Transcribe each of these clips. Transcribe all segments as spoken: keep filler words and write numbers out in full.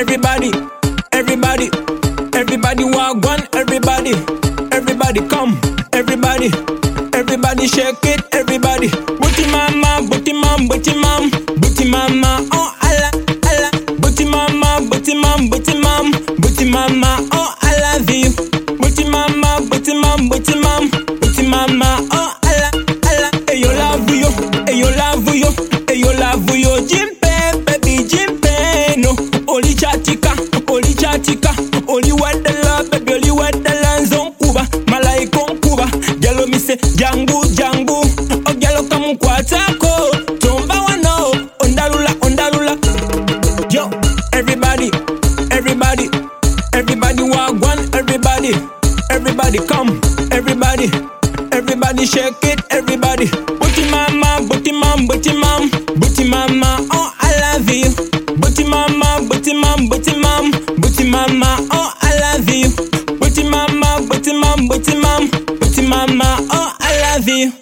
Everybody, everybody, everybody walk one. Everybody, everybody come. Everybody, everybody shake it. Everybody, booty mama, booty mom, booty mom, booty mama. Oh Allah, Allah, booty mama, booty mom, booty mom, booty mama. Oh I love you, booty mama, booty mom, booty mom, booty mama. Oh Allah, Allah. Hey yo love you, hey yo love you, hey yo love you. Jimpe, baby Jimpe, no. Oli chatika, oli chatika, oli wadala, baby oli wadala. Zon kuba, malaikon kuba. Gyalo mi se jangu jangu, o gyalo kamu kwatako. Tomba wano, ondalula ondalula. Yo, everybody, everybody, everybody walk one. Everybody, everybody come. Everybody, everybody shake it. Everybody, booty mama, booty mom, booty mom, booty mama. Oh I love you, booty mama, booty mom, booty mom, booty mama. Oh I love you, booty mama, booty mom, booty mom, booty mama. Oh I love you.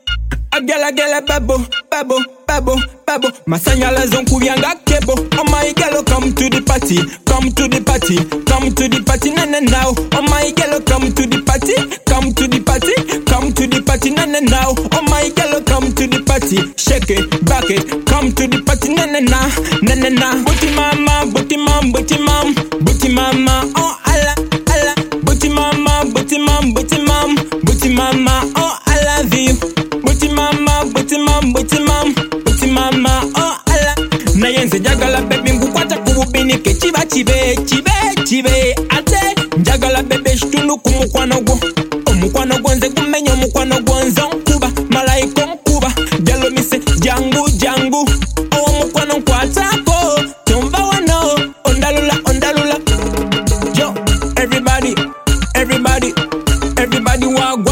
A gala gala babo, babo, babo, babo. Masanya la zonku yanga kebo. Oh my girl, come to the party, come to the party, come to the party, na na now. Oh my girl, come to the party, come to the party, come to the party, na na now. Oh my girl, come to the party, shake it, back it, come to the party, na na na, na na na. Booty mama, booty mom, booty mom, booty mama. Oh Allah, Allah, booty mama, booty mom, booty mom, booty mama. Oh I love you. Booty mama, booty mom, booty mom, booty mama. Oh Allah. Na yenze jagala baby ngukwata kububini ke chiba chibe, chibe, chibe. Ate jagala baby shtundu kumukwano gwo. Omukwano gwenze kumenya omukwano gwenze nkuba. Malaiko nkuba. Jalo mise jangu jangu. Oh omukwano nkwatako. Tomba wano, ondalula, ondalula. Yo, everybody, everybody, everybody walk